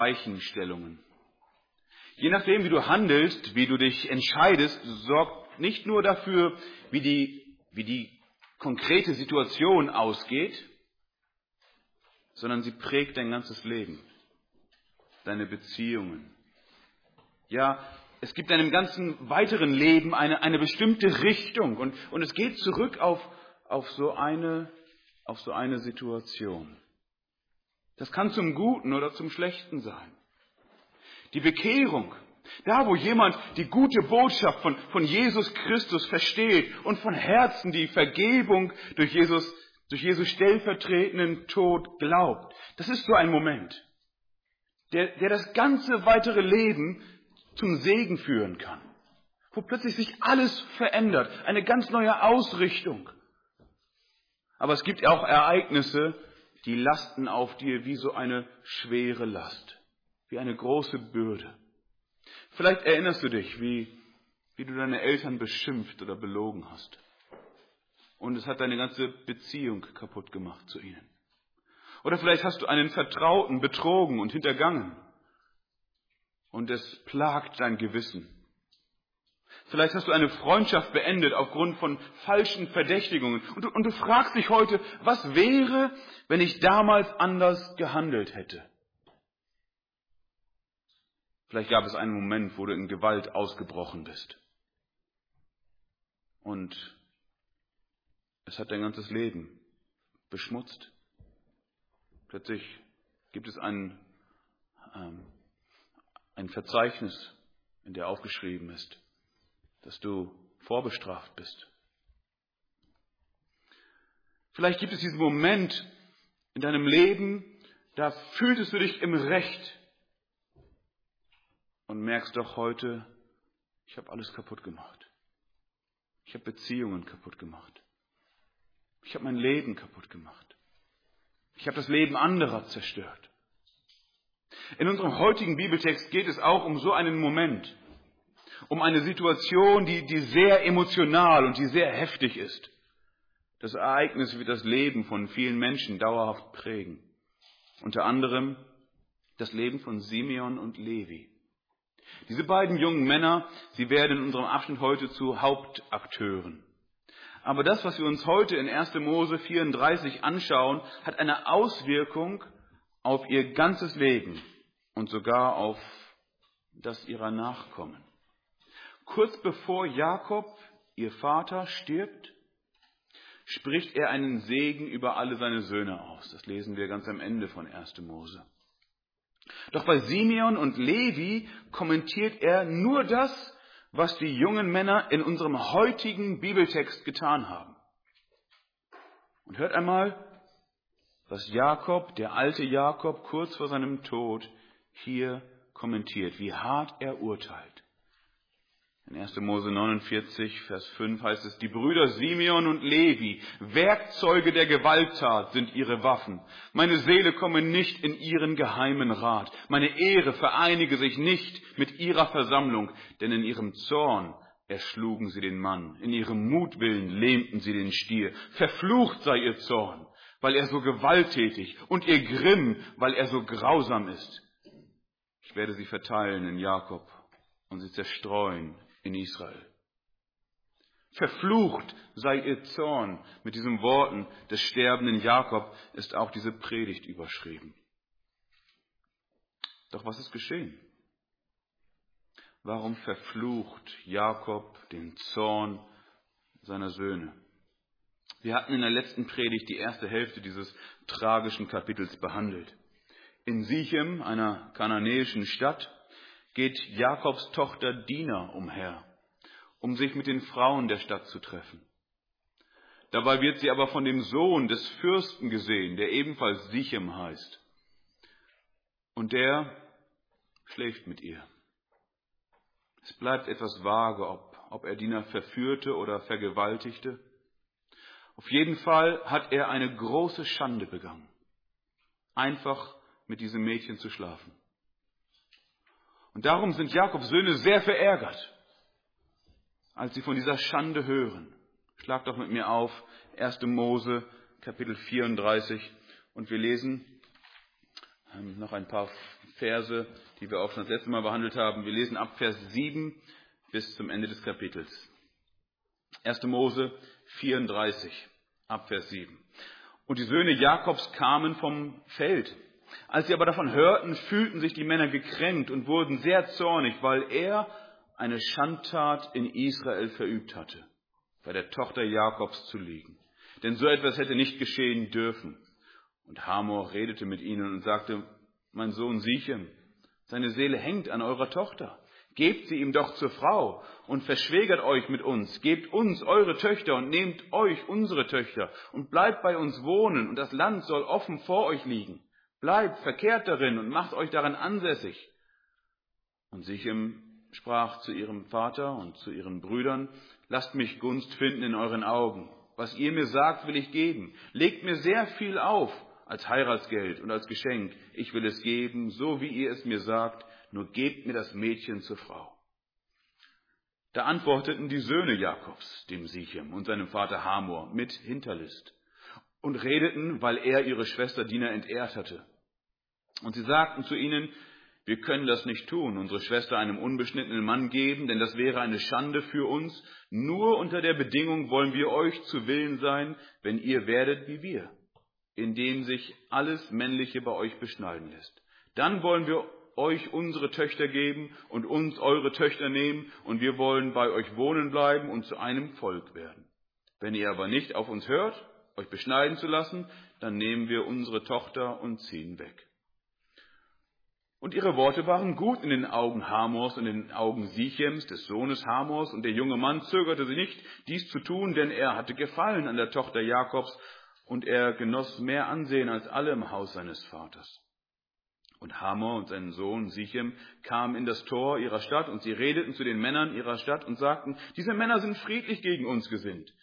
Weichenstellungen. Je nachdem, wie du handelst, wie du dich entscheidest, sorgt nicht nur dafür, wie die konkrete Situation ausgeht, sondern sie prägt dein ganzes Leben, deine Beziehungen. Ja, es gibt deinem ganzen weiteren Leben eine bestimmte Richtung und es geht zurück auf so eine Situation. Das kann zum Guten oder zum Schlechten sein. Die Bekehrung, da wo jemand die gute Botschaft von Jesus Christus versteht und von Herzen die Vergebung durch Jesus stellvertretenden Tod glaubt, das ist so ein Moment, der das ganze weitere Leben zum Segen führen kann, wo plötzlich sich alles verändert, eine ganz neue Ausrichtung. Aber es gibt auch Ereignisse, die lasten auf dir wie so eine schwere Last, wie eine große Bürde. Vielleicht erinnerst du dich, wie du deine Eltern beschimpft oder belogen hast. Und es hat deine ganze Beziehung kaputt gemacht zu ihnen. Oder vielleicht hast du einen Vertrauten betrogen und hintergangen. Und es plagt dein Gewissen. Vielleicht hast du eine Freundschaft beendet aufgrund von falschen Verdächtigungen. Und du fragst dich heute, was wäre, wenn ich damals anders gehandelt hätte? Vielleicht gab es einen Moment, wo du in Gewalt ausgebrochen bist. Und es hat dein ganzes Leben beschmutzt. Plötzlich gibt es ein Verzeichnis, in der aufgeschrieben ist, dass du vorbestraft bist. Vielleicht gibt es diesen Moment in deinem Leben, da fühltest du dich im Recht und merkst doch heute, ich habe alles kaputt gemacht. Ich habe Beziehungen kaputt gemacht. Ich habe mein Leben kaputt gemacht. Ich habe das Leben anderer zerstört. In unserem heutigen Bibeltext geht es auch um so einen Moment, um eine Situation, die sehr emotional und die sehr heftig ist. Das Ereignis wird das Leben von vielen Menschen dauerhaft prägen. Unter anderem das Leben von Simeon und Levi. Diese beiden jungen Männer, sie werden in unserem Abschnitt heute zu Hauptakteuren. Aber das, was wir uns heute in 1. Mose 34 anschauen, hat eine Auswirkung auf ihr ganzes Leben und sogar auf das ihrer Nachkommen. Kurz bevor Jakob, ihr Vater, stirbt, spricht er einen Segen über alle seine Söhne aus. Das lesen wir ganz am Ende von 1. Mose. Doch bei Simeon und Levi kommentiert er nur das, was die jungen Männer in unserem heutigen Bibeltext getan haben. Und hört einmal, was Jakob, der alte Jakob, kurz vor seinem Tod hier kommentiert, wie hart er urteilt. In 1. Mose 49, Vers 5 heißt es, die Brüder Simeon und Levi, Werkzeuge der Gewalttat sind ihre Waffen. Meine Seele komme nicht in ihren geheimen Rat. Meine Ehre vereinige sich nicht mit ihrer Versammlung, denn in ihrem Zorn erschlugen sie den Mann. In ihrem Mutwillen lähmten sie den Stier. Verflucht sei ihr Zorn, weil er so gewalttätig und ihr Grimm, weil er so grausam ist. Ich werde sie verteilen in Jakob und sie zerstreuen in Israel. Verflucht sei ihr Zorn. Mit diesen Worten des sterbenden Jakob ist auch diese Predigt überschrieben. Doch was ist geschehen? Warum verflucht Jakob den Zorn seiner Söhne? Wir hatten in der letzten Predigt die erste Hälfte dieses tragischen Kapitels behandelt. In Sichem, einer kananäischen Stadt, geht Jakobs Tochter Dina umher, um sich mit den Frauen der Stadt zu treffen. Dabei wird sie aber von dem Sohn des Fürsten gesehen, der ebenfalls Sichem heißt. Und der schläft mit ihr. Es bleibt etwas vage, ob er Dina verführte oder vergewaltigte. Auf jeden Fall hat er eine große Schande begangen, einfach mit diesem Mädchen zu schlafen. Und darum sind Jakobs Söhne sehr verärgert, als sie von dieser Schande hören. Schlag doch mit mir auf 1. Mose, Kapitel 34, und wir lesen noch ein paar Verse, die wir auch schon das letzte Mal behandelt haben. Wir lesen ab Vers 7 bis zum Ende des Kapitels. 1. Mose 34, ab Vers 7. Und die Söhne Jakobs kamen vom Feld. Als sie aber davon hörten, fühlten sich die Männer gekränkt und wurden sehr zornig, weil er eine Schandtat in Israel verübt hatte, bei der Tochter Jakobs zu liegen. Denn so etwas hätte nicht geschehen dürfen. Und Hamor redete mit ihnen und sagte: Mein Sohn Sichem, seine Seele hängt an eurer Tochter. Gebt sie ihm doch zur Frau und verschwägert euch mit uns. Gebt uns eure Töchter und nehmt euch unsere Töchter und bleibt bei uns wohnen und das Land soll offen vor euch liegen. Bleibt, verkehrt darin und macht euch daran ansässig. Und Sichem sprach zu ihrem Vater und zu ihren Brüdern: Lasst mich Gunst finden in euren Augen. Was ihr mir sagt, will ich geben. Legt mir sehr viel auf als Heiratsgeld und als Geschenk. Ich will es geben, so wie ihr es mir sagt, nur gebt mir das Mädchen zur Frau. Da antworteten die Söhne Jakobs, dem Sichem und seinem Vater Hamor, mit Hinterlist und redeten, weil er ihre Schwester Dina entehrt hatte. Und sie sagten zu ihnen: Wir können das nicht tun, unsere Schwester einem unbeschnittenen Mann geben, denn das wäre eine Schande für uns. Nur unter der Bedingung wollen wir euch zu Willen sein, wenn ihr werdet wie wir, indem sich alles Männliche bei euch beschneiden lässt. Dann wollen wir euch unsere Töchter geben und uns eure Töchter nehmen, und wir wollen bei euch wohnen bleiben und zu einem Volk werden. Wenn ihr aber nicht auf uns hört, euch beschneiden zu lassen, dann nehmen wir unsere Tochter und ziehen weg. Und ihre Worte waren gut in den Augen Hamors und in den Augen Sichems, des Sohnes Hamors, und der junge Mann zögerte sich nicht, dies zu tun, denn er hatte Gefallen an der Tochter Jakobs, und er genoss mehr Ansehen als alle im Haus seines Vaters. Und Hamor und sein Sohn Sichem kamen in das Tor ihrer Stadt, und sie redeten zu den Männern ihrer Stadt und sagten: Diese Männer sind friedlich gegen uns gesinnt.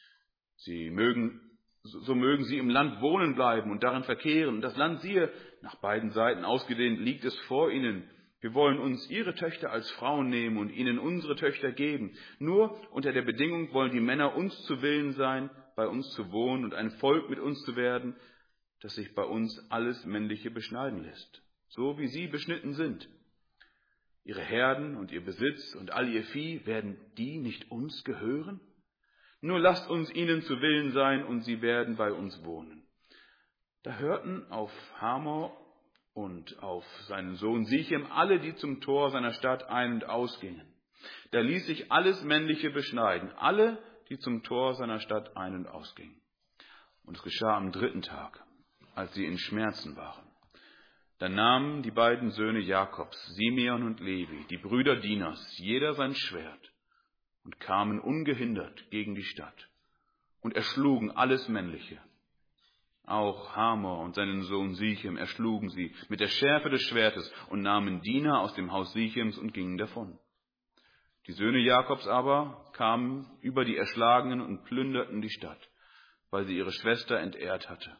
So mögen sie im Land wohnen bleiben und darin verkehren. Und das Land, siehe, nach beiden Seiten ausgedehnt, liegt es vor ihnen. Wir wollen uns ihre Töchter als Frauen nehmen und ihnen unsere Töchter geben. Nur unter der Bedingung wollen die Männer uns zu Willen sein, bei uns zu wohnen und ein Volk mit uns zu werden, das sich bei uns alles Männliche beschneiden lässt, so wie sie beschnitten sind. Ihre Herden und ihr Besitz und all ihr Vieh, werden die nicht uns gehören? Nur lasst uns ihnen zu Willen sein, und sie werden bei uns wohnen. Da hörten auf Hamor und auf seinen Sohn Sichem alle, die zum Tor seiner Stadt ein- und ausgingen. Da ließ sich alles Männliche beschneiden, alle, die zum Tor seiner Stadt ein- und ausgingen. Und es geschah am 3. Tag, als sie in Schmerzen waren. Da nahmen die beiden Söhne Jakobs, Simeon und Levi, die Brüder Dinas, jeder sein Schwert, und kamen ungehindert gegen die Stadt und erschlugen alles Männliche. Auch Hamor und seinen Sohn Sichem erschlugen sie mit der Schärfe des Schwertes und nahmen Dina aus dem Haus Sichems und gingen davon. Die Söhne Jakobs aber kamen über die Erschlagenen und plünderten die Stadt, weil sie ihre Schwester entehrt hatte.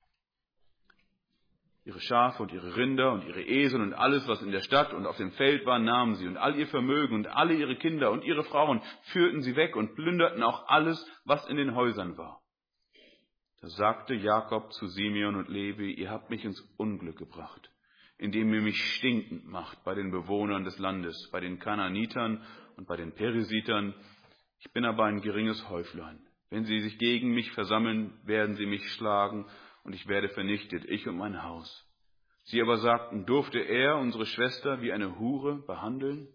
Ihre Schafe und ihre Rinder und ihre Esel und alles, was in der Stadt und auf dem Feld war, nahmen sie, und all ihr Vermögen und alle ihre Kinder und ihre Frauen führten sie weg und plünderten auch alles, was in den Häusern war. Da sagte Jakob zu Simeon und Levi: Ihr habt mich ins Unglück gebracht, indem ihr mich stinkend macht bei den Bewohnern des Landes, bei den Kanaanitern und bei den Perisitern. Ich bin aber ein geringes Häuflein. Wenn sie sich gegen mich versammeln, werden sie mich schlagen, und ich werde vernichtet, ich und mein Haus. Sie aber sagten: Durfte er unsere Schwester wie eine Hure behandeln?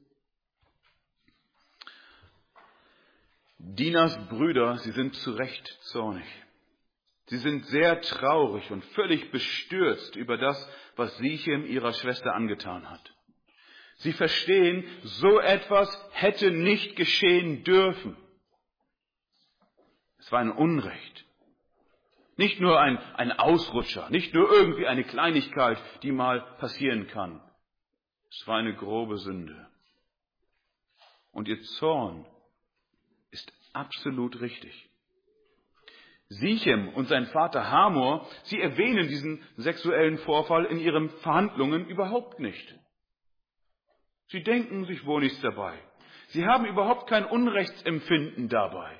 Dinas Brüder, sie sind zu Recht zornig. Sie sind sehr traurig und völlig bestürzt über das, was Sichem ihrer Schwester angetan hat. Sie verstehen, so etwas hätte nicht geschehen dürfen. Es war ein Unrecht. Nicht nur ein Ausrutscher, nicht nur irgendwie eine Kleinigkeit, die mal passieren kann. Es war eine grobe Sünde. Und ihr Zorn ist absolut richtig. Sichem und sein Vater Hamor, sie erwähnen diesen sexuellen Vorfall in ihren Verhandlungen überhaupt nicht. Sie denken sich wohl nichts dabei. Sie haben überhaupt kein Unrechtsempfinden dabei.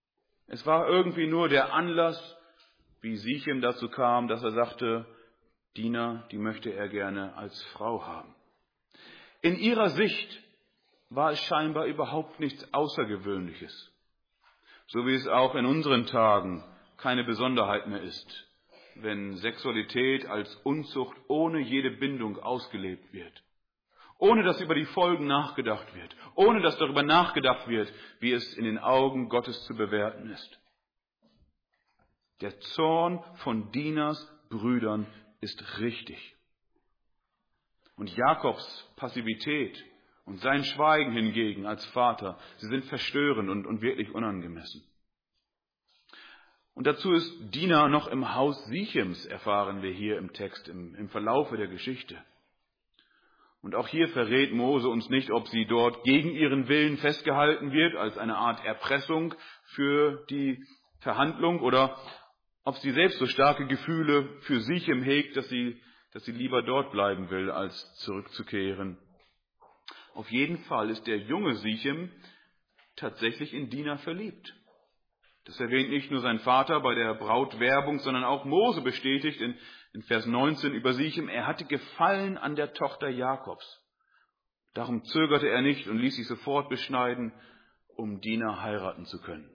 Es war irgendwie nur der Anlass, wie Sichem dazu kam, dass er sagte: Dina, die möchte er gerne als Frau haben. In ihrer Sicht war es scheinbar überhaupt nichts Außergewöhnliches. So wie es auch in unseren Tagen keine Besonderheit mehr ist, wenn Sexualität als Unzucht ohne jede Bindung ausgelebt wird. Ohne dass über die Folgen nachgedacht wird. Ohne dass darüber nachgedacht wird, wie es in den Augen Gottes zu bewerten ist. Der Zorn von Dinas Brüdern ist richtig. Und Jakobs Passivität und sein Schweigen hingegen als Vater, sie sind verstörend und wirklich unangemessen. Und dazu ist Dina noch im Haus Sichems, erfahren wir hier im Text, im Verlaufe der Geschichte. Und auch hier verrät Mose uns nicht, ob sie dort gegen ihren Willen festgehalten wird, als eine Art Erpressung für die Verhandlung, oder ob sie selbst so starke Gefühle für Sichem hegt, dass sie lieber dort bleiben will, als zurückzukehren. Auf jeden Fall ist der junge Sichem tatsächlich in Dina verliebt. Das erwähnt nicht nur sein Vater bei der Brautwerbung, sondern auch Mose bestätigt in Vers 19 über Sichem, er hatte Gefallen an der Tochter Jakobs. Darum zögerte er nicht und ließ sich sofort beschneiden, um Dina heiraten zu können.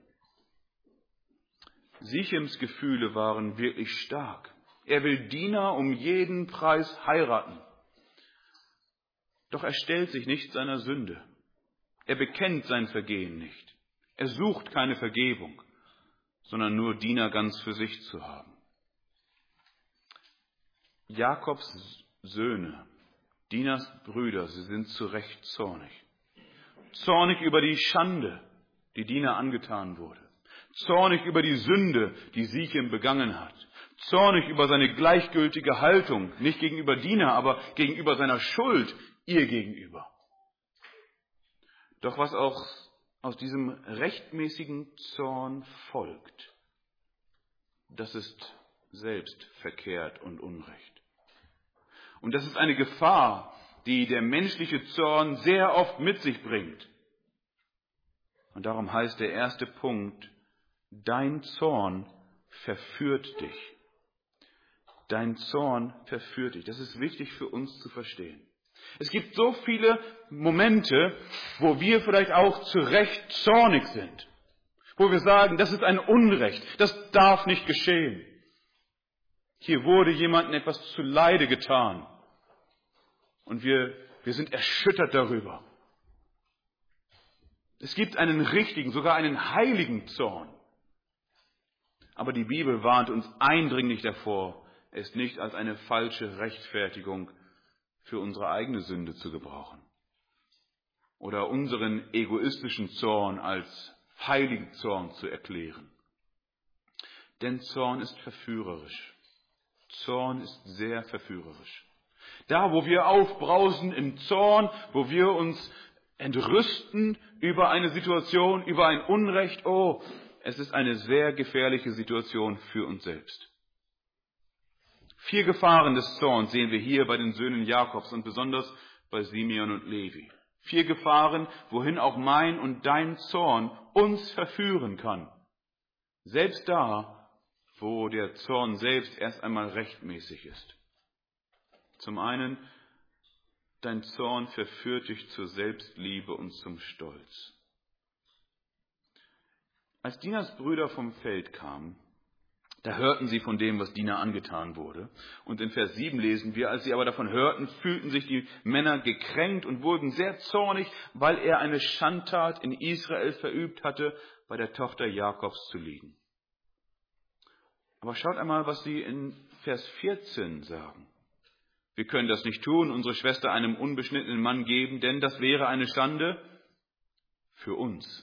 Sichems Gefühle waren wirklich stark. Er will Dina um jeden Preis heiraten. Doch er stellt sich nicht seiner Sünde. Er bekennt sein Vergehen nicht. Er sucht keine Vergebung, sondern nur Dina ganz für sich zu haben. Jakobs Söhne, Dinas Brüder, sie sind zu Recht zornig. Zornig über die Schande, die Dina angetan wurde. Zornig über die Sünde, die Sichem begangen hat. Zornig über seine gleichgültige Haltung, nicht gegenüber Dina, aber gegenüber seiner Schuld ihr gegenüber. Doch was auch aus diesem rechtmäßigen Zorn folgt, das ist selbst verkehrt und Unrecht. Und das ist eine Gefahr, die der menschliche Zorn sehr oft mit sich bringt. Und darum heißt der erste Punkt, dein Zorn verführt dich. Dein Zorn verführt dich. Das ist wichtig für uns zu verstehen. Es gibt so viele Momente, wo wir vielleicht auch zu Recht zornig sind. Wo wir sagen, das ist ein Unrecht, das darf nicht geschehen. Hier wurde jemandem etwas zuleide getan. Und wir sind erschüttert darüber. Es gibt einen richtigen, sogar einen heiligen Zorn. Aber die Bibel warnt uns eindringlich davor, es nicht als eine falsche Rechtfertigung für unsere eigene Sünde zu gebrauchen. Oder unseren egoistischen Zorn als heiligen Zorn zu erklären. Denn Zorn ist verführerisch. Zorn ist sehr verführerisch. Da, wo wir aufbrausen im Zorn, wo wir uns entrüsten über eine Situation, über ein Unrecht, es ist eine sehr gefährliche Situation für uns selbst. 4 Gefahren des Zorns sehen wir hier bei den Söhnen Jakobs und besonders bei Simeon und Levi. 4 Gefahren, wohin auch mein und dein Zorn uns verführen kann. Selbst da, wo der Zorn selbst erst einmal rechtmäßig ist. Zum einen, dein Zorn verführt dich zur Selbstliebe und zum Stolz. Als Dinas Brüder vom Feld kamen, da hörten sie von dem, was Dina angetan wurde. Und in Vers 7 lesen wir, als sie aber davon hörten, fühlten sich die Männer gekränkt und wurden sehr zornig, weil er eine Schandtat in Israel verübt hatte, bei der Tochter Jakobs zu liegen. Aber schaut einmal, was sie in Vers 14 sagen. Wir können das nicht tun, unsere Schwester einem unbeschnittenen Mann geben, denn das wäre eine Schande für uns.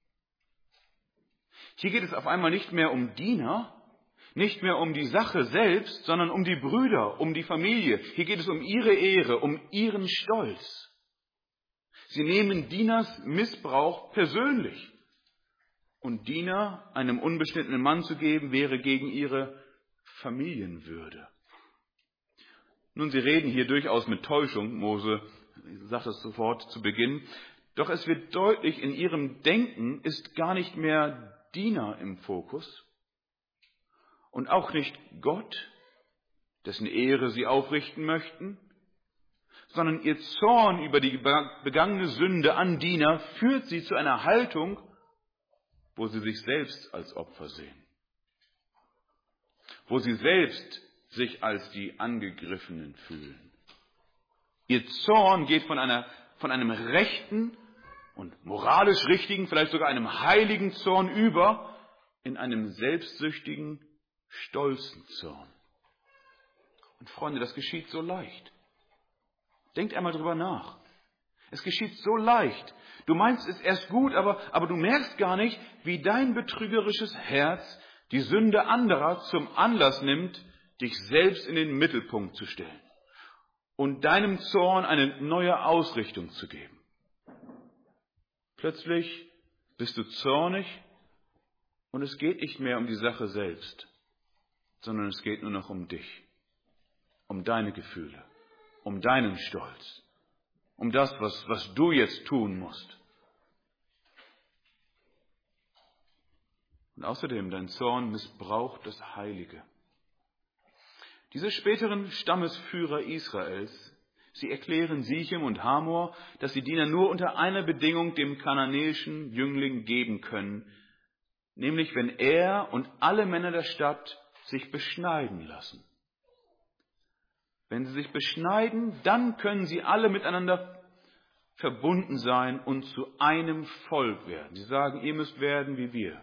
Hier geht es auf einmal nicht mehr um Dina, nicht mehr um die Sache selbst, sondern um die Brüder, um die Familie. Hier geht es um ihre Ehre, um ihren Stolz. Sie nehmen Dinas Missbrauch persönlich. Und Dina einem unbeschnittenen Mann zu geben, wäre gegen ihre Familienwürde. Nun, sie reden hier durchaus mit Täuschung. Mose sagt das sofort zu Beginn. Doch es wird deutlich, in ihrem Denken ist gar nicht mehr Dina im Fokus und auch nicht Gott, dessen Ehre sie aufrichten möchten, sondern ihr Zorn über die begangene Sünde an Diener führt sie zu einer Haltung, wo sie sich selbst als Opfer sehen, wo sie selbst sich als die Angegriffenen fühlen. Ihr Zorn geht von einem rechten und moralisch richtigen, vielleicht sogar einem heiligen Zorn über in einem selbstsüchtigen, stolzen Zorn. Und Freunde, das geschieht so leicht. Denkt einmal drüber nach. Es geschieht so leicht. Du meinst es erst gut, aber du merkst gar nicht, wie dein betrügerisches Herz die Sünde anderer zum Anlass nimmt, dich selbst in den Mittelpunkt zu stellen und deinem Zorn eine neue Ausrichtung zu geben. Plötzlich bist du zornig und es geht nicht mehr um die Sache selbst, sondern es geht nur noch um dich, um deine Gefühle, um deinen Stolz, um das, was du jetzt tun musst. Und außerdem, dein Zorn missbraucht das Heilige. Diese späteren Stammesführer Israels, sie erklären Sichem und Hamor, dass die Diener nur unter einer Bedingung dem kananäischen Jüngling geben können, nämlich wenn er und alle Männer der Stadt sich beschneiden lassen. Wenn sie sich beschneiden, dann können sie alle miteinander verbunden sein und zu einem Volk werden. Sie sagen, ihr müsst werden wie wir.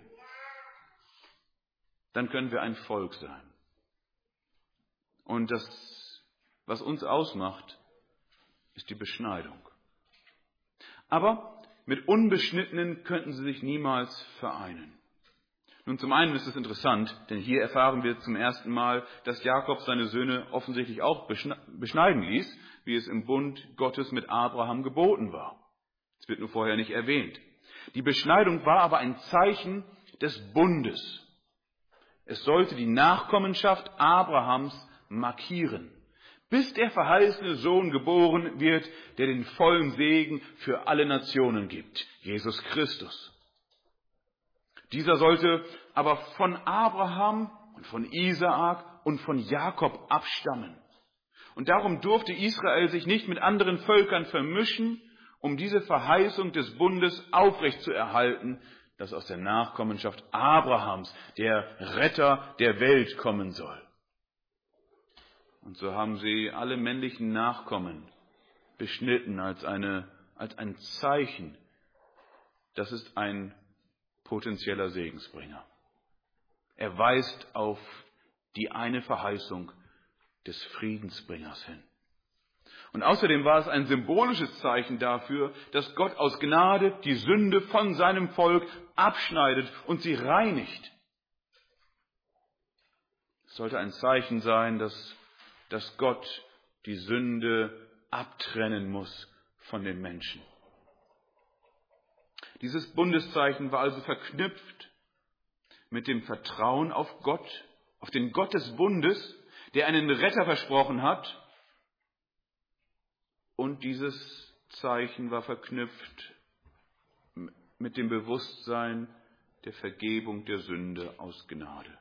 Dann können wir ein Volk sein. Und das, was uns ausmacht, ist die Beschneidung. Aber mit Unbeschnittenen könnten sie sich niemals vereinen. Nun, zum einen ist es interessant, denn hier erfahren wir zum ersten Mal, dass Jakob seine Söhne offensichtlich auch beschneiden ließ, wie es im Bund Gottes mit Abraham geboten war. Das wird nur vorher nicht erwähnt. Die Beschneidung war aber ein Zeichen des Bundes. Es sollte die Nachkommenschaft Abrahams markieren, bis der verheißene Sohn geboren wird, der den vollen Segen für alle Nationen gibt, Jesus Christus. Dieser sollte aber von Abraham und von Isaak und von Jakob abstammen. Und darum durfte Israel sich nicht mit anderen Völkern vermischen, um diese Verheißung des Bundes aufrechtzuerhalten, dass aus der Nachkommenschaft Abrahams der Retter der Welt kommen soll. Und so haben sie alle männlichen Nachkommen beschnitten als ein Zeichen. Das ist ein potenzieller Segensbringer. Er weist auf die eine Verheißung des Friedensbringers hin. Und außerdem war es ein symbolisches Zeichen dafür, dass Gott aus Gnade die Sünde von seinem Volk abschneidet und sie reinigt. Es sollte ein Zeichen sein, dass Gott die Sünde abtrennen muss von den Menschen. Dieses Bundeszeichen war also verknüpft mit dem Vertrauen auf Gott, auf den Gott des Bundes, der einen Retter versprochen hat. Und dieses Zeichen war verknüpft mit dem Bewusstsein der Vergebung der Sünde aus Gnade.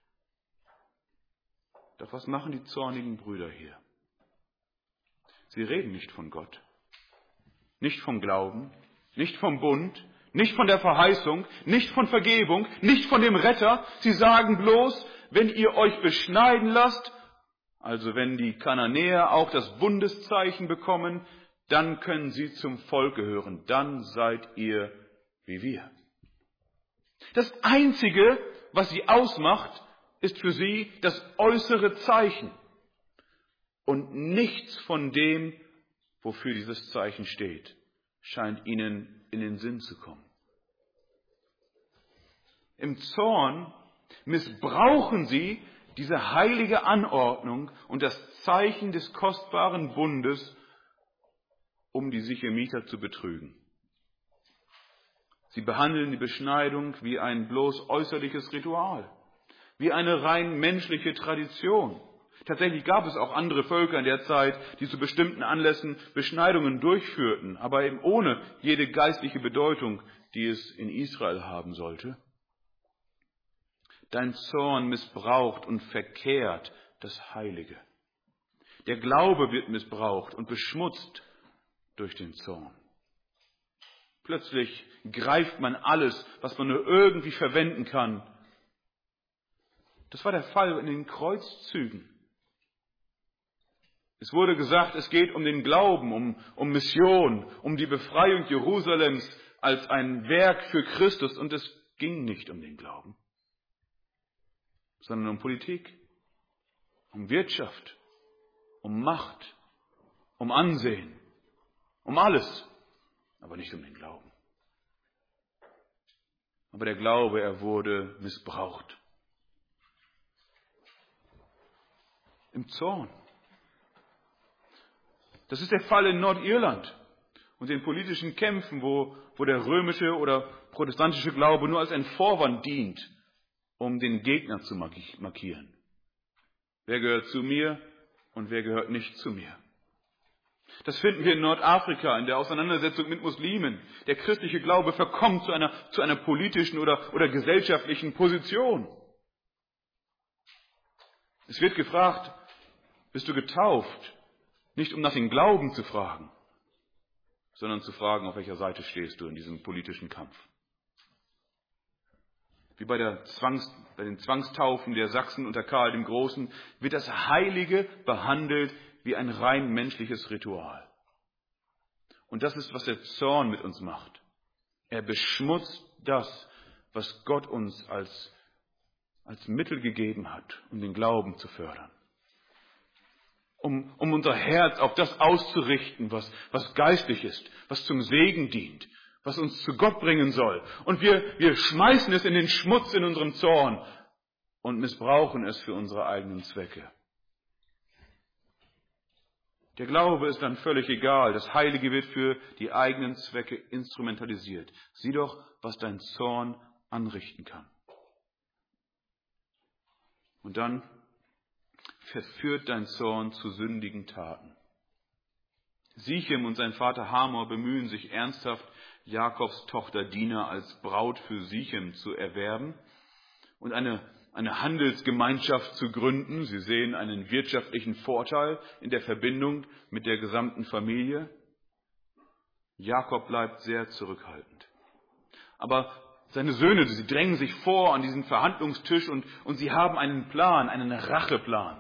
Doch was machen die zornigen Brüder hier? Sie reden nicht von Gott, nicht vom Glauben, nicht vom Bund, nicht von der Verheißung, nicht von Vergebung, nicht von dem Retter. Sie sagen bloß, wenn ihr euch beschneiden lasst, also wenn die Kananäer auch das Bundeszeichen bekommen, dann können sie zum Volk gehören, dann seid ihr wie wir. Das Einzige, was sie ausmacht, ist für sie das äußere Zeichen und nichts von dem, wofür dieses Zeichen steht, scheint ihnen in den Sinn zu kommen. Im Zorn missbrauchen sie diese heilige Anordnung und das Zeichen des kostbaren Bundes, um die Sichemiter zu betrügen. Sie behandeln die Beschneidung wie ein bloß äußerliches Ritual, wie eine rein menschliche Tradition. Tatsächlich gab es auch andere Völker in der Zeit, die zu bestimmten Anlässen Beschneidungen durchführten, aber eben ohne jede geistliche Bedeutung, die es in Israel haben sollte. Dein Zorn missbraucht und verkehrt das Heilige. Der Glaube wird missbraucht und beschmutzt durch den Zorn. Plötzlich greift man alles, was man nur irgendwie verwenden kann. Das war der Fall in den Kreuzzügen. Es wurde gesagt, es geht um den Glauben, um Mission, um die Befreiung Jerusalems als ein Werk für Christus. Und es ging nicht um den Glauben, sondern um Politik, um Wirtschaft, um Macht, um Ansehen, um alles, aber nicht um den Glauben. Aber der Glaube, er wurde missbraucht. Im Zorn. Das ist der Fall in Nordirland und den politischen Kämpfen, wo der römische oder protestantische Glaube nur als ein Vorwand dient, um den Gegner zu markieren. Wer gehört zu mir und wer gehört nicht zu mir? Das finden wir in Nordafrika in der Auseinandersetzung mit Muslimen. Der christliche Glaube verkommt zu einer politischen oder gesellschaftlichen Position. Es wird gefragt, bist du getauft? Nicht um nach dem Glauben zu fragen, sondern zu fragen, auf welcher Seite stehst du in diesem politischen Kampf. Wie bei den Zwangstaufen der Sachsen unter Karl dem Großen wird das Heilige behandelt wie ein rein menschliches Ritual. Und das ist, was der Zorn mit uns macht. Er beschmutzt das, was Gott uns als Mittel gegeben hat, um den Glauben zu fördern. Um unser Herz auf das auszurichten, was geistlich ist, was zum Segen dient, was uns zu Gott bringen soll. Und wir schmeißen es in den Schmutz in unserem Zorn und missbrauchen es für unsere eigenen Zwecke. Der Glaube ist dann völlig egal. Das Heilige wird für die eigenen Zwecke instrumentalisiert. Sieh doch, was dein Zorn anrichten kann. Und dann verführt dein Zorn zu sündigen Taten. Sichem und sein Vater Hamor bemühen sich ernsthaft, Jakobs Tochter Dina als Braut für Sichem zu erwerben und eine Handelsgemeinschaft zu gründen. Sie sehen einen wirtschaftlichen Vorteil in der Verbindung mit der gesamten Familie. Jakob bleibt sehr zurückhaltend. Aber seine Söhne, sie drängen sich vor an diesen Verhandlungstisch und sie haben einen Plan, einen Racheplan.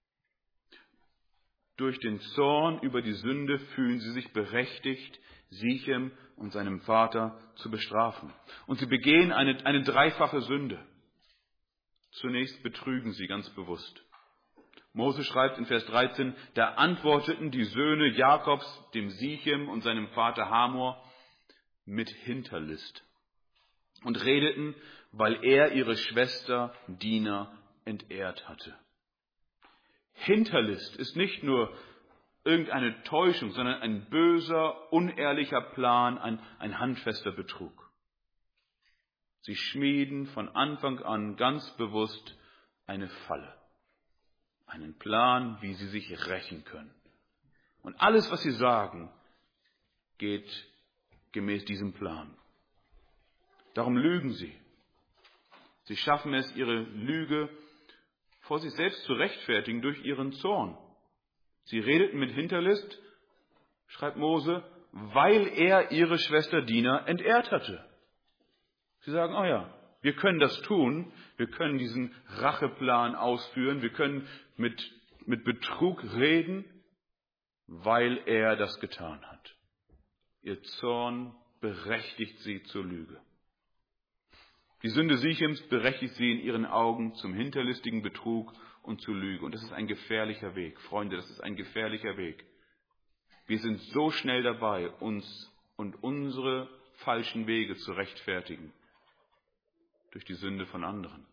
Durch den Zorn über die Sünde fühlen sie sich berechtigt, Sichem und seinem Vater zu bestrafen. Und sie begehen eine dreifache Sünde. Zunächst betrügen sie ganz bewusst. Mose schreibt in Vers 13, da antworteten die Söhne Jakobs dem Sichem und seinem Vater Hamor mit Hinterlist und redeten, weil er ihre Schwester Dina entehrt hatte. Hinterlist ist nicht nur irgendeine Täuschung, sondern ein böser, unehrlicher Plan, ein handfester Betrug. Sie schmieden von Anfang an ganz bewusst eine Falle, einen Plan, wie sie sich rächen können. Und alles, was sie sagen, geht gemäß diesem Plan. Darum lügen sie. Sie schaffen es, ihre Lüge vor sich selbst zu rechtfertigen durch ihren Zorn. Sie redeten mit Hinterlist, schreibt Mose, weil er ihre Schwester Dina entehrt hatte. Sie sagen, oh ja, wir können das tun, wir können diesen Racheplan ausführen, wir können mit Betrug reden, weil er das getan hat. Ihr Zorn berechtigt sie zur Lüge. Die Sünde Sichems berechtigt sie in ihren Augen zum hinterlistigen Betrug und zur Lüge. Und das ist ein gefährlicher Weg. Freunde, das ist ein gefährlicher Weg. Wir sind so schnell dabei, uns und unsere falschen Wege zu rechtfertigen durch die Sünde von anderen.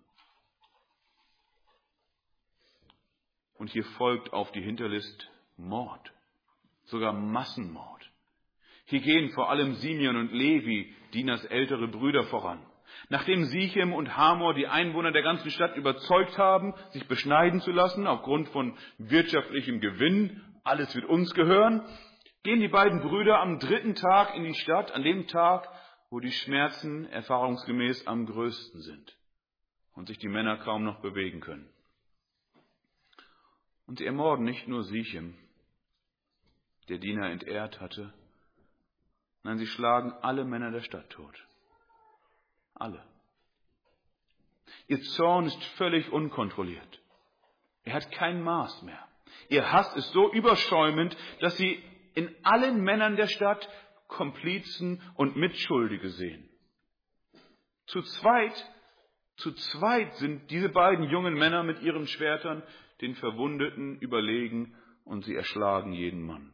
Und hier folgt auf die Hinterlist Mord, sogar Massenmord. Hier gehen vor allem Simeon und Levi, Dinas ältere Brüder, voran. Nachdem Sichem und Hamor die Einwohner der ganzen Stadt überzeugt haben, sich beschneiden zu lassen, aufgrund von wirtschaftlichem Gewinn, alles wird uns gehören, gehen die beiden Brüder am 3. Tag in die Stadt, an dem Tag, wo die Schmerzen erfahrungsgemäß am größten sind und sich die Männer kaum noch bewegen können. Und sie ermorden nicht nur Sichem, der Diener entehrt hatte, nein, sie schlagen alle Männer der Stadt tot. Alle. Ihr Zorn ist völlig unkontrolliert. Er hat kein Maß mehr. Ihr Hass ist so überschäumend, dass sie in allen Männern der Stadt Komplizen und Mitschuldige sehen. Zu zweit sind diese beiden jungen Männer mit ihren Schwertern den Verwundeten überlegen und sie erschlagen jeden Mann.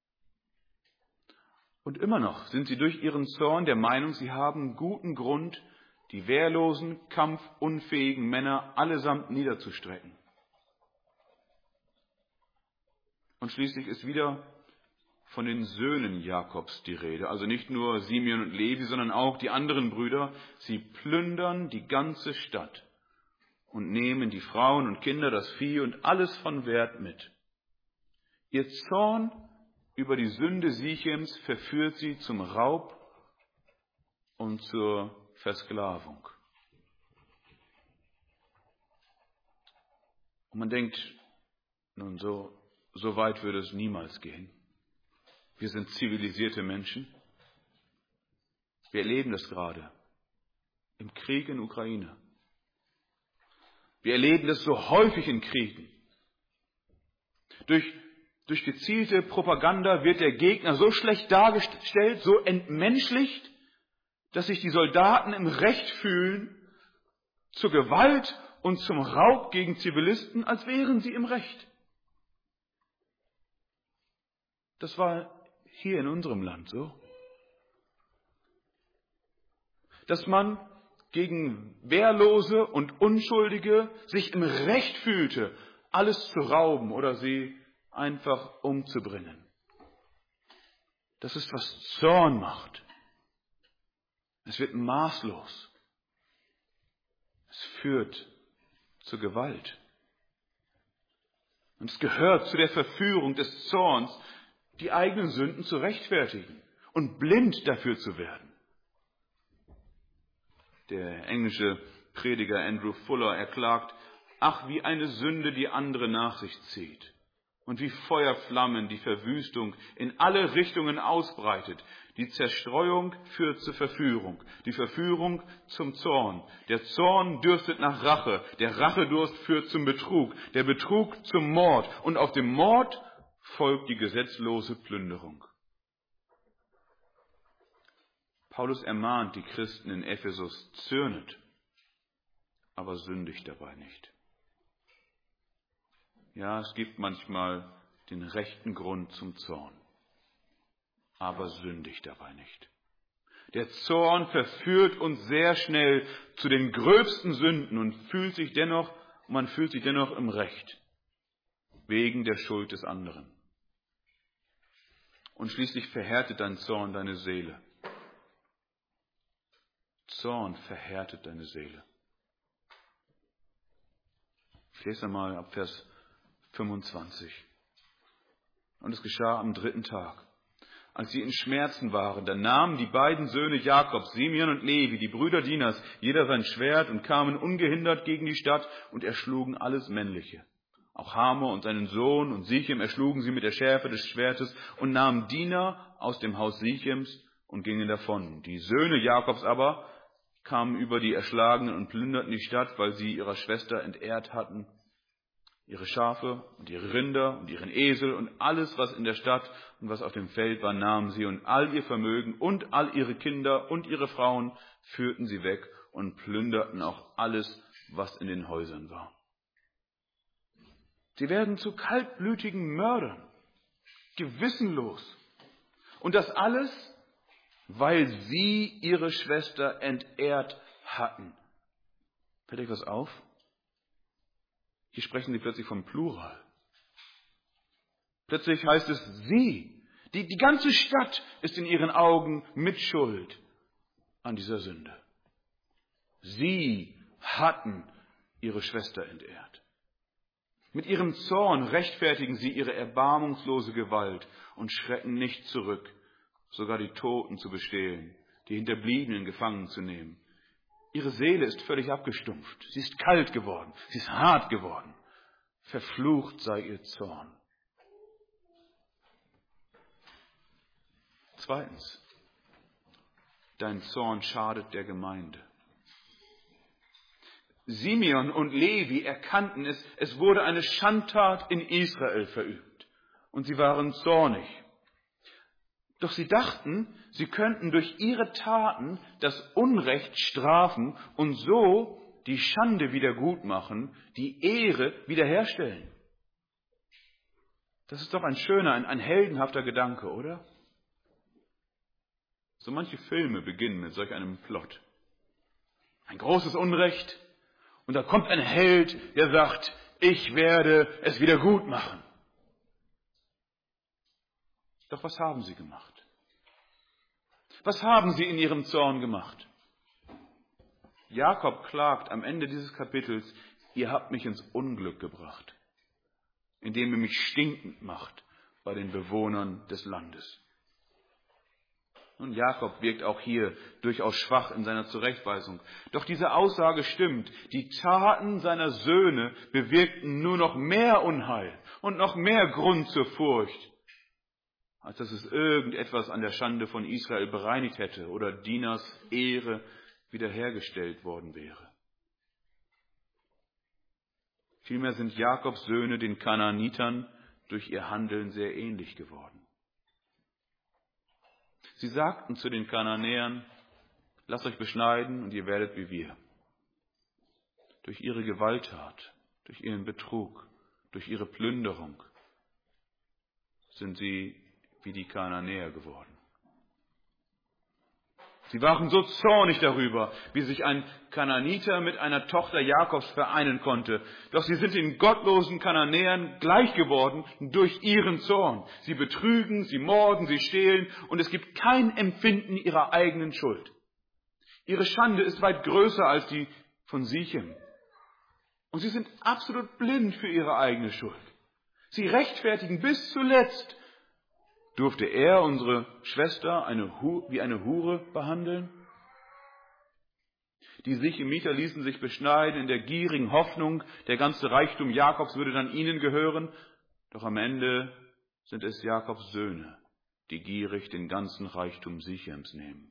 Und immer noch sind sie durch ihren Zorn der Meinung, sie haben guten Grund, die wehrlosen, kampfunfähigen Männer allesamt niederzustrecken. Und schließlich ist wieder von den Söhnen Jakobs die Rede, also nicht nur Simeon und Levi, sondern auch die anderen Brüder. Sie plündern die ganze Stadt und nehmen die Frauen und Kinder, das Vieh und alles von Wert mit. Ihr Zorn über die Sünde Sichems verführt sie zum Raub und zur Versklavung. Und man denkt, nun so weit würde es niemals gehen. Wir sind zivilisierte Menschen. Wir erleben das gerade im Krieg in Ukraine. Wir erleben das so häufig in Kriegen. Durch gezielte Propaganda wird der Gegner so schlecht dargestellt, so entmenschlicht, dass sich die Soldaten im Recht fühlen, zur Gewalt und zum Raub gegen Zivilisten, als wären sie im Recht. Das war hier in unserem Land so. Dass man gegen Wehrlose und Unschuldige sich im Recht fühlte, alles zu rauben oder sie einfach umzubringen. Das ist, was Zorn macht. Es wird maßlos. Es führt zur Gewalt. Und es gehört zu der Verführung des Zorns, die eigenen Sünden zu rechtfertigen und blind dafür zu werden. Der englische Prediger Andrew Fuller erklagt, ach, wie eine Sünde die andere nach sich zieht und wie Feuerflammen die Verwüstung in alle Richtungen ausbreitet. Die Zerstreuung führt zur Verführung, die Verführung zum Zorn. Der Zorn dürstet nach Rache, der Rachedurst führt zum Betrug, der Betrug zum Mord und auf dem Mord folgt die gesetzlose Plünderung. Paulus ermahnt die Christen in Ephesus, zürnet, aber sündigt dabei nicht. Ja, es gibt manchmal den rechten Grund zum Zorn, aber sündigt dabei nicht. Der Zorn verführt uns sehr schnell zu den gröbsten Sünden und man fühlt sich dennoch im Recht, wegen der Schuld des anderen. Und schließlich verhärtet dein Zorn deine Seele. Zorn verhärtet deine Seele. Ich lese einmal ab Vers 25. Und es geschah am 3. Tag, als sie in Schmerzen waren, da nahmen die beiden Söhne Jakobs, Simeon und Levi, die Brüder Dinas, jeder sein Schwert und kamen ungehindert gegen die Stadt und erschlugen alles Männliche. Auch Hamor und seinen Sohn und Sichem erschlugen sie mit der Schärfe des Schwertes und nahmen Dina aus dem Haus Sichems und gingen davon. Die Söhne Jakobs aber kamen über die Erschlagenen und plünderten die Stadt, weil sie ihrer Schwester entehrt hatten. Ihre Schafe und ihre Rinder und ihren Esel und alles, was in der Stadt und was auf dem Feld war, nahmen sie und all ihr Vermögen und all ihre Kinder und ihre Frauen führten sie weg und plünderten auch alles, was in den Häusern war. Sie werden zu kaltblütigen Mördern, gewissenlos. Und das alles, weil sie ihre Schwester entehrt hatten. Fällt euch was auf? Hier sprechen sie plötzlich vom Plural. Plötzlich heißt es sie. Die ganze Stadt ist in ihren Augen mitschuld an dieser Sünde. Sie hatten ihre Schwester entehrt. Mit ihrem Zorn rechtfertigen sie ihre erbarmungslose Gewalt und schrecken nicht zurück, sogar die Toten zu bestehlen, die Hinterbliebenen gefangen zu nehmen. Ihre Seele ist völlig abgestumpft. Sie ist kalt geworden. Sie ist hart geworden. Verflucht sei ihr Zorn. Zweitens, dein Zorn schadet der Gemeinde. Simeon und Levi erkannten es, es wurde eine Schandtat in Israel verübt und sie waren zornig. Doch sie dachten, sie könnten durch ihre Taten das Unrecht strafen und so die Schande wiedergutmachen, die Ehre wiederherstellen. Das ist doch ein schöner, ein heldenhafter Gedanke, oder? So manche Filme beginnen mit solch einem Plot. Ein großes Unrecht und da kommt ein Held, der sagt, ich werde es wiedergutmachen. Doch was haben sie gemacht? Was haben sie in ihrem Zorn gemacht? Jakob klagt am Ende dieses Kapitels, ihr habt mich ins Unglück gebracht, indem ihr mich stinkend macht bei den Bewohnern des Landes. Und Jakob wirkt auch hier durchaus schwach in seiner Zurechtweisung. Doch diese Aussage stimmt. Die Taten seiner Söhne bewirkten nur noch mehr Unheil und noch mehr Grund zur Furcht, als dass es irgendetwas an der Schande von Israel bereinigt hätte oder Dinas Ehre wiederhergestellt worden wäre. Vielmehr sind Jakobs Söhne den Kanaanitern durch ihr Handeln sehr ähnlich geworden. Sie sagten zu den Kananäern, lasst euch beschneiden und ihr werdet wie wir. Durch ihre Gewalttat, durch ihren Betrug, durch ihre Plünderung sind sie wie die Kananäer geworden. Sie waren so zornig darüber, wie sich ein Kanaaniter mit einer Tochter Jakobs vereinen konnte. Doch sie sind den gottlosen Kananäern gleich geworden durch ihren Zorn. Sie betrügen, sie morden, sie stehlen und es gibt kein Empfinden ihrer eigenen Schuld. Ihre Schande ist weit größer als die von Sichem. Und sie sind absolut blind für ihre eigene Schuld. Sie rechtfertigen bis zuletzt. Durfte er unsere Schwester wie eine Hure behandeln? Die Sichemiter ließen sich beschneiden in der gierigen Hoffnung, der ganze Reichtum Jakobs würde dann ihnen gehören. Doch am Ende sind es Jakobs Söhne, die gierig den ganzen Reichtum Sichems nehmen.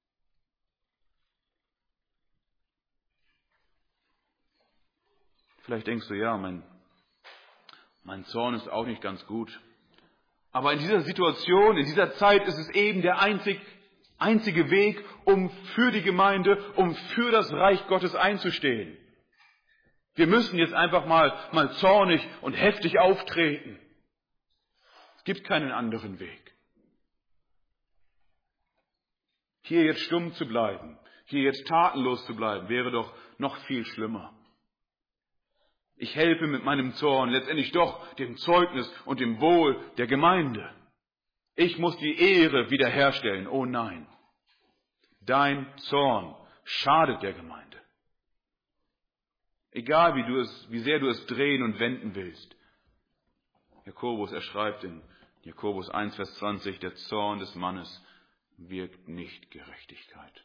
Vielleicht denkst du, ja, mein Zorn ist auch nicht ganz gut. Aber in dieser Situation, in dieser Zeit ist es eben der einzige Weg, um für die Gemeinde, um für das Reich Gottes einzustehen. Wir müssen jetzt einfach mal zornig und heftig auftreten. Es gibt keinen anderen Weg. Hier jetzt stumm zu bleiben, hier jetzt tatenlos zu bleiben, wäre doch noch viel schlimmer. Ich helfe mit meinem Zorn letztendlich doch dem Zeugnis und dem Wohl der Gemeinde. Ich muss die Ehre wiederherstellen. Oh nein, dein Zorn schadet der Gemeinde. Egal wie sehr du es drehen und wenden willst. Jakobus, er schreibt in Jakobus 1, Vers 20, der Zorn des Mannes wirkt nicht Gerechtigkeit.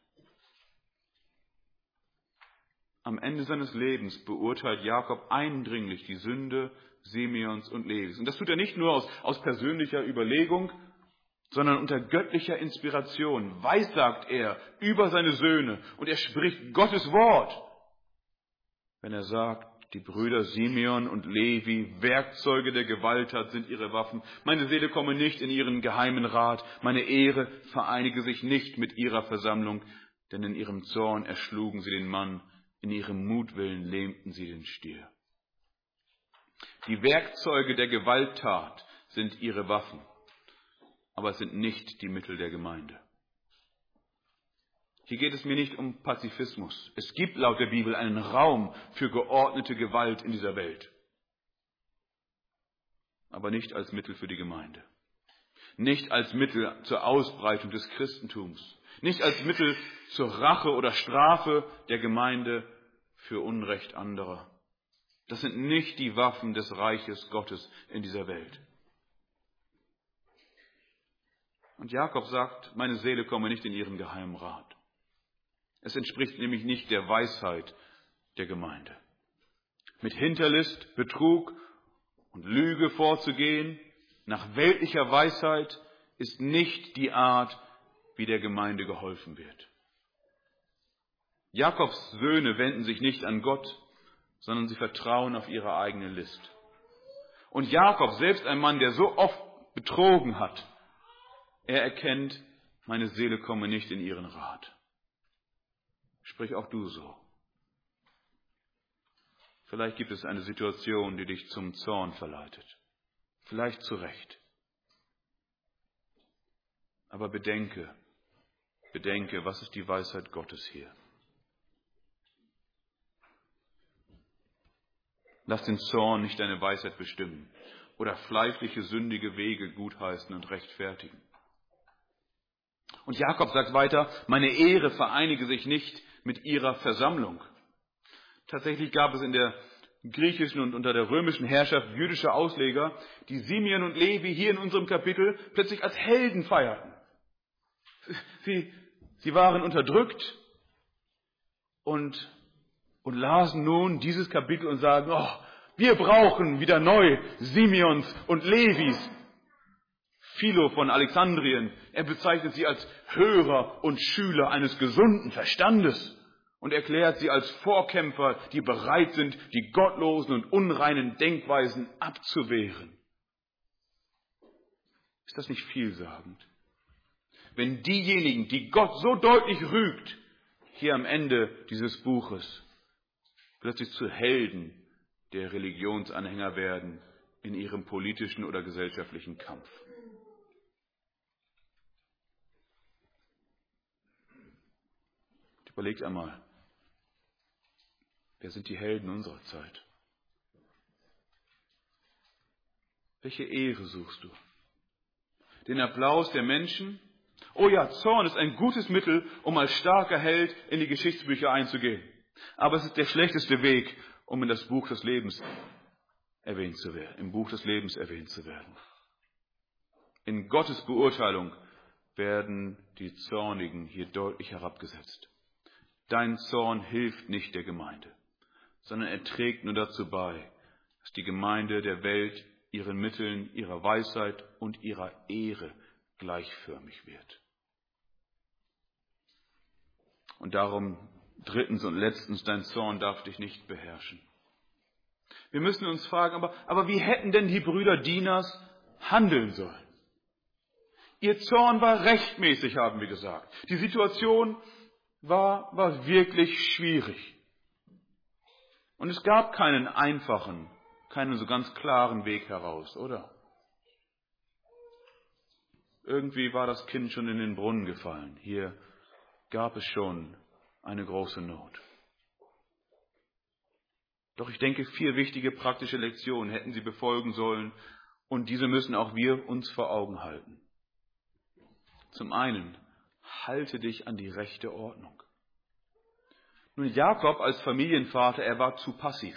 Am Ende seines Lebens beurteilt Jakob eindringlich die Sünde Simeons und Levis. Und das tut er nicht nur aus persönlicher Überlegung, sondern unter göttlicher Inspiration. Weissagt er über seine Söhne und er spricht Gottes Wort, wenn er sagt, die Brüder Simeon und Levi, Werkzeuge der Gewalttat sind ihre Waffen. Meine Seele komme nicht in ihren geheimen Rat. Meine Ehre vereinige sich nicht mit ihrer Versammlung, denn in ihrem Zorn erschlugen sie den Mann. In ihrem Mutwillen lähmten sie den Stier. Die Werkzeuge der Gewalttat sind ihre Waffen, aber es sind nicht die Mittel der Gemeinde. Hier geht es mir nicht um Pazifismus. Es gibt laut der Bibel einen Raum für geordnete Gewalt in dieser Welt, aber nicht als Mittel für die Gemeinde. Nicht als Mittel zur Ausbreitung des Christentums. Nicht als Mittel zur Rache oder Strafe der Gemeinde für Unrecht anderer. Das sind nicht die Waffen des Reiches Gottes in dieser Welt. Und Jakob sagt, meine Seele komme nicht in ihren geheimen Rat. Es entspricht nämlich nicht der Weisheit der Gemeinde. Mit Hinterlist, Betrug und Lüge vorzugehen, nach weltlicher Weisheit, ist nicht die Art, wie der Gemeinde geholfen wird. Jakobs Söhne wenden sich nicht an Gott, sondern sie vertrauen auf ihre eigene List. Und Jakob, selbst ein Mann, der so oft betrogen hat, er erkennt, meine Seele komme nicht in ihren Rat. Sprich auch du so. Vielleicht gibt es eine Situation, die dich zum Zorn verleitet. Vielleicht zu Recht. Aber bedenke, was ist die Weisheit Gottes hier? Lass den Zorn nicht deine Weisheit bestimmen oder fleischliche, sündige Wege gutheißen und rechtfertigen. Und Jakob sagt weiter, meine Ehre vereinige sich nicht mit ihrer Versammlung. Tatsächlich gab es in der griechischen und unter der römischen Herrschaft jüdische Ausleger, die Simeon und Levi hier in unserem Kapitel plötzlich als Helden feierten. Sie waren unterdrückt und lasen nun dieses Kapitel und sagen, oh, wir brauchen wieder neu Simeons und Levis. Philo von Alexandrien, er bezeichnet sie als Hörer und Schüler eines gesunden Verstandes und erklärt sie als Vorkämpfer, die bereit sind, die gottlosen und unreinen Denkweisen abzuwehren. Ist das nicht vielsagend? Wenn diejenigen, die Gott so deutlich rügt, hier am Ende dieses Buches plötzlich zu Helden der Religionsanhänger werden in ihrem politischen oder gesellschaftlichen Kampf. Überlegt einmal, wer sind die Helden unserer Zeit? Welche Ehre suchst du? Den Applaus der Menschen? Oh ja, Zorn ist ein gutes Mittel, um als starker Held in die Geschichtsbücher einzugehen. Aber es ist der schlechteste Weg, um in das Buch des Lebens erwähnt zu werden, im Buch des Lebens erwähnt zu werden. In Gottes Beurteilung werden die Zornigen hier deutlich herabgesetzt. Dein Zorn hilft nicht der Gemeinde, sondern er trägt nur dazu bei, dass die Gemeinde der Welt ihren Mitteln, ihrer Weisheit und ihrer Ehre gleichförmig wird. Und darum drittens und letztens, dein Zorn darf dich nicht beherrschen. Wir müssen uns fragen, aber wie hätten denn die Brüder Dinas handeln sollen? Ihr Zorn war rechtmäßig, haben wir gesagt. Die Situation war wirklich schwierig. Und es gab keinen einfachen, keinen so ganz klaren Weg heraus, oder? Irgendwie war das Kind schon in den Brunnen gefallen. Hier gab es schon eine große Not. Doch ich denke, 4 wichtige praktische Lektionen hätten sie befolgen sollen und diese müssen auch wir uns vor Augen halten. Zum einen, halte dich an die rechte Ordnung. Nun, Jakob als Familienvater, er war zu passiv.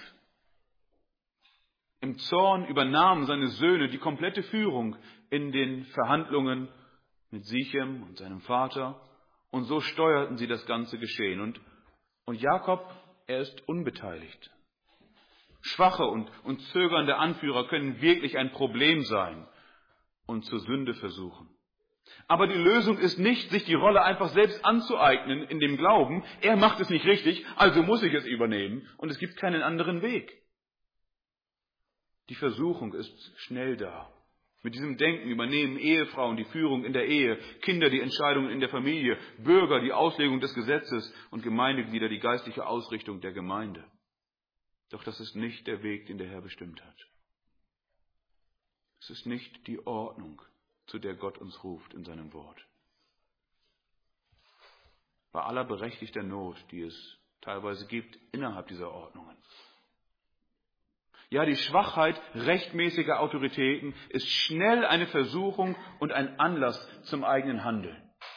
Im Zorn übernahmen seine Söhne die komplette Führung in den Verhandlungen mit Sichem und seinem Vater und so steuerten sie das ganze Geschehen. Und Jakob, er ist unbeteiligt. Schwache und zögernde Anführer können wirklich ein Problem sein und zur Sünde versuchen. Aber die Lösung ist nicht, sich die Rolle einfach selbst anzueignen in dem Glauben, er macht es nicht richtig, also muss ich es übernehmen und es gibt keinen anderen Weg. Die Versuchung ist schnell da. Mit diesem Denken übernehmen Ehefrauen die Führung in der Ehe, Kinder die Entscheidungen in der Familie, Bürger die Auslegung des Gesetzes und Gemeindeglieder die geistliche Ausrichtung der Gemeinde. Doch das ist nicht der Weg, den der Herr bestimmt hat. Es ist nicht die Ordnung, zu der Gott uns ruft in seinem Wort. Bei aller berechtigter Not, die es teilweise gibt innerhalb dieser Ordnungen. Ja, die Schwachheit rechtmäßiger Autoritäten ist schnell eine Versuchung und ein Anlass zum eigenen Handeln.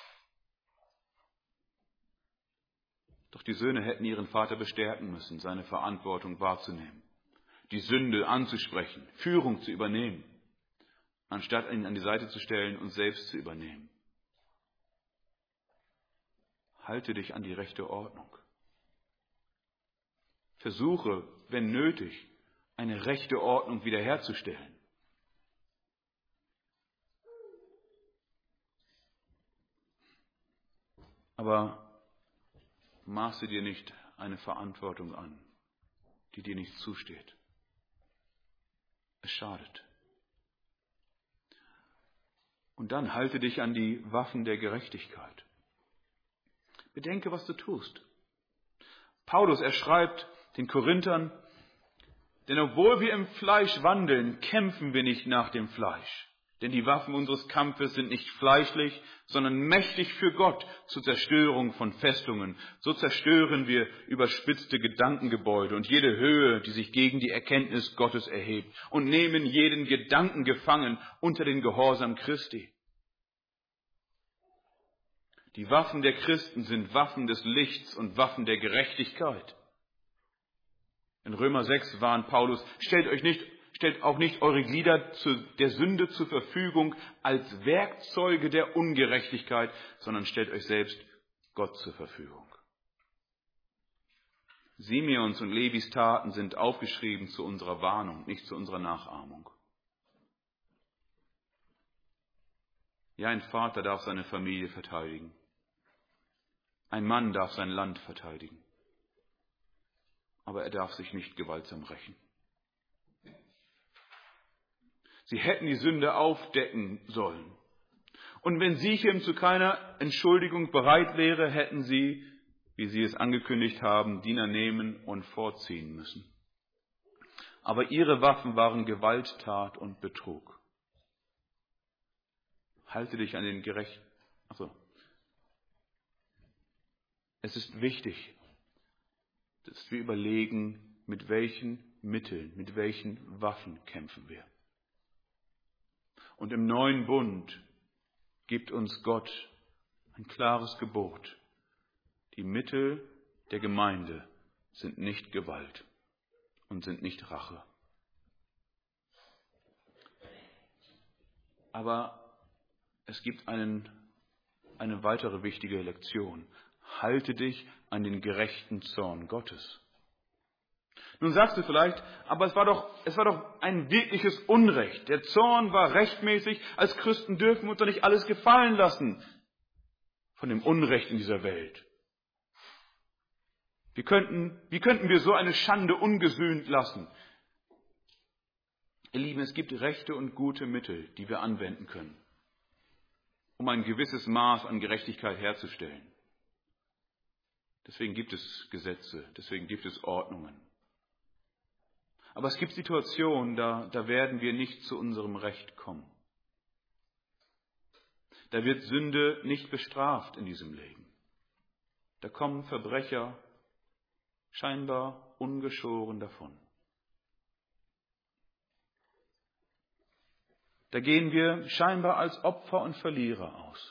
Doch die Söhne hätten ihren Vater bestärken müssen, seine Verantwortung wahrzunehmen, die Sünde anzusprechen, Führung zu übernehmen, anstatt ihn an die Seite zu stellen und selbst zu übernehmen. Halte dich an die rechte Ordnung. Versuche, wenn nötig, eine rechte Ordnung wiederherzustellen. Aber maße dir nicht eine Verantwortung an, die dir nicht zusteht. Es schadet. Und dann halte dich an die Waffen der Gerechtigkeit. Bedenke, was du tust. Paulus, er schreibt den Korinthern, denn obwohl wir im Fleisch wandeln, kämpfen wir nicht nach dem Fleisch. Denn die Waffen unseres Kampfes sind nicht fleischlich, sondern mächtig für Gott zur Zerstörung von Festungen. So zerstören wir überspitzte Gedankengebäude und jede Höhe, die sich gegen die Erkenntnis Gottes erhebt, und nehmen jeden Gedanken gefangen unter den Gehorsam Christi. Die Waffen der Christen sind Waffen des Lichts und Waffen der Gerechtigkeit. In Römer 6 warnt Paulus, stellt auch nicht eure Glieder der Sünde zur Verfügung als Werkzeuge der Ungerechtigkeit, sondern stellt euch selbst Gott zur Verfügung. Simeons und Levis Taten sind aufgeschrieben zu unserer Warnung, nicht zu unserer Nachahmung. Ja, ein Vater darf seine Familie verteidigen. Ein Mann darf sein Land verteidigen. Aber er darf sich nicht gewaltsam rächen. Sie hätten die Sünde aufdecken sollen. Und wenn Sichem zu keiner Entschuldigung bereit wäre, hätten sie, wie sie es angekündigt haben, Diener nehmen und vorziehen müssen. Aber ihre Waffen waren Gewalttat und Betrug. Halte dich an den Gerechten. Es ist wichtig, dass wir überlegen, mit welchen Mitteln, mit welchen Waffen kämpfen wir. Und im neuen Bund gibt uns Gott ein klares Gebot. Die Mittel der Gemeinde sind nicht Gewalt und sind nicht Rache. Aber es gibt eine weitere wichtige Lektion. Halte dich an den gerechten Zorn Gottes. Nun sagst du vielleicht, aber es war doch ein wirkliches Unrecht. Der Zorn war rechtmäßig. Als Christen dürfen wir uns doch nicht alles gefallen lassen von dem Unrecht in dieser Welt. Wie könnten wir so eine Schande ungesühnt lassen? Ihr Lieben, es gibt rechte und gute Mittel, die wir anwenden können, um ein gewisses Maß an Gerechtigkeit herzustellen. Deswegen gibt es Gesetze, deswegen gibt es Ordnungen. Aber es gibt Situationen, da werden wir nicht zu unserem Recht kommen. Da wird Sünde nicht bestraft in diesem Leben. Da kommen Verbrecher scheinbar ungeschoren davon. Da gehen wir scheinbar als Opfer und Verlierer aus.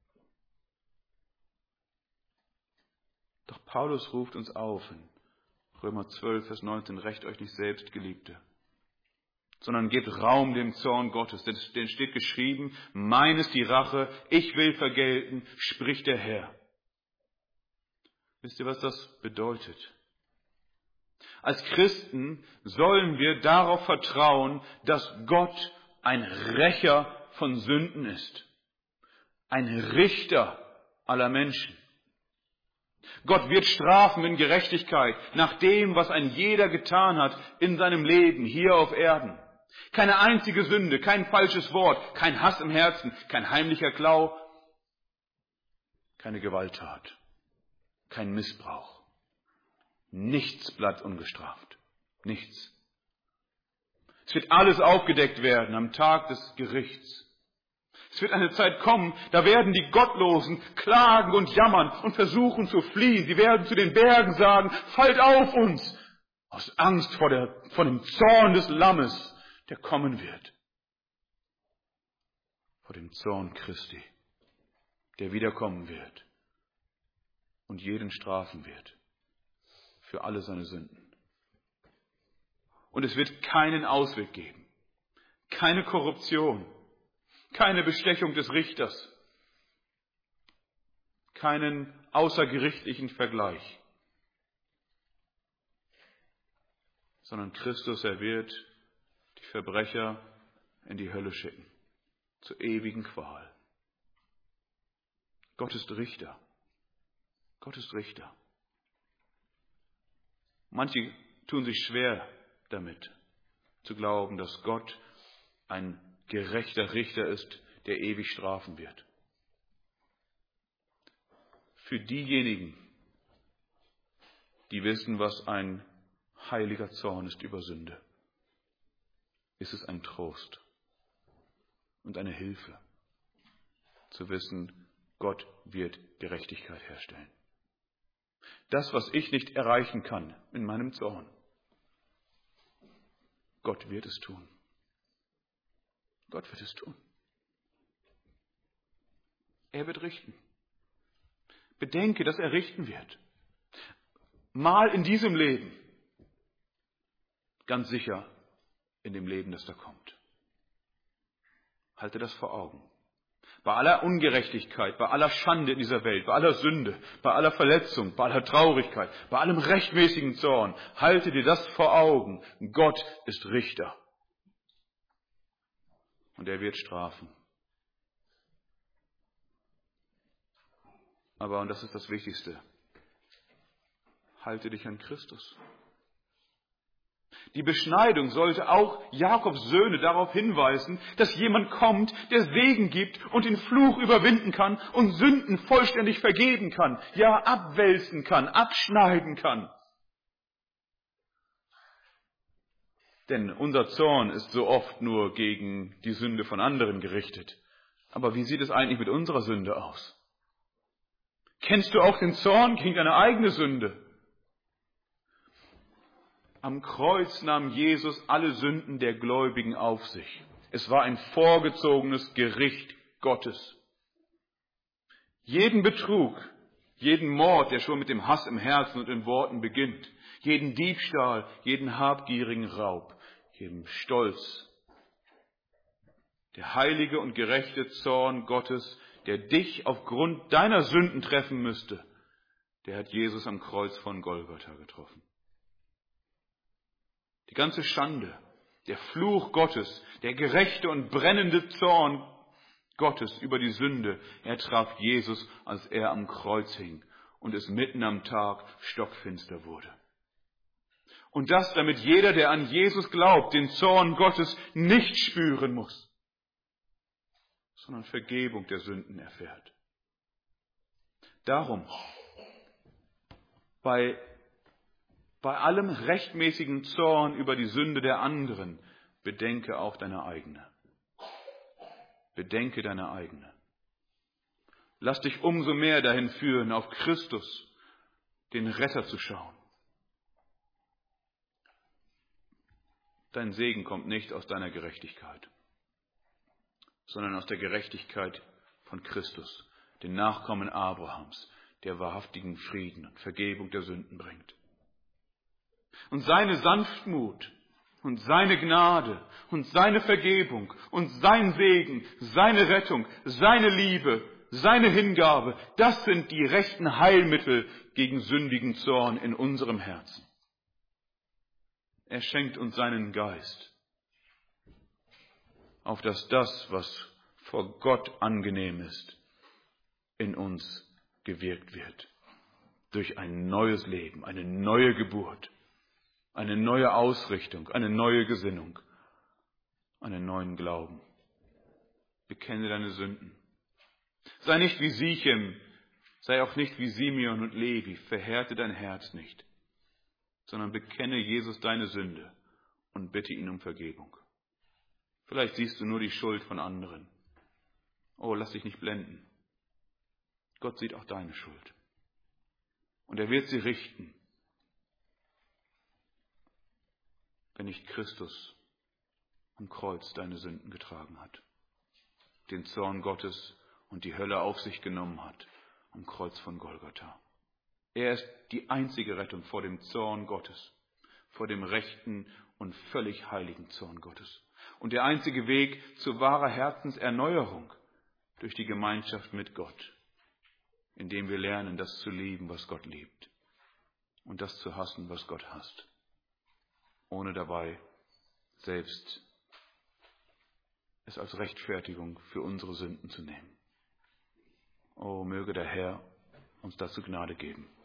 Doch Paulus ruft uns auf in Römer 12, Vers 19, rächt euch nicht selbst, Geliebte, sondern gebt Raum dem Zorn Gottes. Denn steht geschrieben, mein ist die Rache, ich will vergelten, spricht der Herr. Wisst ihr, was das bedeutet? Als Christen sollen wir darauf vertrauen, dass Gott ein Rächer von Sünden ist. Ein Richter aller Menschen. Gott wird strafen in Gerechtigkeit nach dem, was ein jeder getan hat in seinem Leben hier auf Erden. Keine einzige Sünde, kein falsches Wort, kein Hass im Herzen, kein heimlicher Klau, keine Gewalttat, kein Missbrauch. Nichts bleibt ungestraft. Nichts. Es wird alles aufgedeckt werden am Tag des Gerichts. Es wird eine Zeit kommen, da werden die Gottlosen klagen und jammern und versuchen zu fliehen. Sie werden zu den Bergen sagen, fallt auf uns, aus Angst vor dem Zorn des Lammes, der kommen wird. Vor dem Zorn Christi, der wiederkommen wird und jeden strafen wird für alle seine Sünden. Und es wird keinen Ausweg geben, keine Korruption, keine Bestechung des Richters, keinen außergerichtlichen Vergleich, sondern Christus, er wird die Verbrecher in die Hölle schicken, zur ewigen Qual. Gott ist Richter. Gott ist Richter. Manche tun sich schwer damit, zu glauben, dass Gott ein gerechter Richter ist, der ewig strafen wird. Für diejenigen, die wissen, was ein heiliger Zorn ist über Sünde, ist es ein Trost und eine Hilfe, zu wissen, Gott wird Gerechtigkeit herstellen. Das, was ich nicht erreichen kann in meinem Zorn, Gott wird es tun. Gott wird es tun. Er wird richten. Bedenke, dass er richten wird. Mal in diesem Leben, ganz sicher in dem Leben, das da kommt. Halte das vor Augen. Bei aller Ungerechtigkeit, bei aller Schande in dieser Welt, bei aller Sünde, bei aller Verletzung, bei aller Traurigkeit, bei allem rechtmäßigen Zorn, halte dir das vor Augen. Gott ist Richter. Und er wird strafen. Aber, und das ist das Wichtigste, halte dich an Christus. Die Beschneidung sollte auch Jakobs Söhne darauf hinweisen, dass jemand kommt, der Segen gibt und den Fluch überwinden kann und Sünden vollständig vergeben kann, ja abwälzen kann, abschneiden kann. Denn unser Zorn ist so oft nur gegen die Sünde von anderen gerichtet. Aber wie sieht es eigentlich mit unserer Sünde aus? Kennst du auch den Zorn gegen deine eigene Sünde? Am Kreuz nahm Jesus alle Sünden der Gläubigen auf sich. Es war ein vorgezogenes Gericht Gottes. Jeden Betrug, jeden Mord, der schon mit dem Hass im Herzen und in Worten beginnt, jeden Diebstahl, jeden habgierigen Raub, jeden Stolz. Der heilige und gerechte Zorn Gottes, der dich aufgrund deiner Sünden treffen müsste, der hat Jesus am Kreuz von Golgatha getroffen. Die ganze Schande, der Fluch Gottes, der gerechte und brennende Zorn Gottes über die Sünde, er traf Jesus, als er am Kreuz hing und es mitten am Tag stockfinster wurde. Und das, damit jeder, der an Jesus glaubt, den Zorn Gottes nicht spüren muss, sondern Vergebung der Sünden erfährt. Darum, bei allem rechtmäßigen Zorn über die Sünde der anderen, bedenke auch deine eigene. Bedenke deine eigene. Lass dich umso mehr dahin führen, auf Christus, den Retter, zu schauen. Dein Segen kommt nicht aus deiner Gerechtigkeit, sondern aus der Gerechtigkeit von Christus, den Nachkommen Abrahams, der wahrhaftigen Frieden und Vergebung der Sünden bringt. Und seine Sanftmut und seine Gnade und seine Vergebung und sein Segen, seine Rettung, seine Liebe, seine Hingabe, das sind die rechten Heilmittel gegen sündigen Zorn in unserem Herzen. Er schenkt uns seinen Geist, auf dass das, was vor Gott angenehm ist, in uns gewirkt wird. Durch ein neues Leben, eine neue Geburt, eine neue Ausrichtung, eine neue Gesinnung, einen neuen Glauben. Bekenne deine Sünden. Sei nicht wie Sichem, sei auch nicht wie Simeon und Levi, verhärte dein Herz nicht, sondern bekenne Jesus deine Sünde und bitte ihn um Vergebung. Vielleicht siehst du nur die Schuld von anderen. Oh, lass dich nicht blenden. Gott sieht auch deine Schuld. Und er wird sie richten, wenn nicht Christus am Kreuz deine Sünden getragen hat, den Zorn Gottes und die Hölle auf sich genommen hat am Kreuz von Golgatha. Er ist die einzige Rettung vor dem Zorn Gottes, vor dem rechten und völlig heiligen Zorn Gottes. Und der einzige Weg zu wahrer Herzenserneuerung durch die Gemeinschaft mit Gott, indem wir lernen, das zu lieben, was Gott liebt, und das zu hassen, was Gott hasst. ohne dabei selbst es als Rechtfertigung für unsere Sünden zu nehmen. Oh, möge der Herr uns dazu Gnade geben.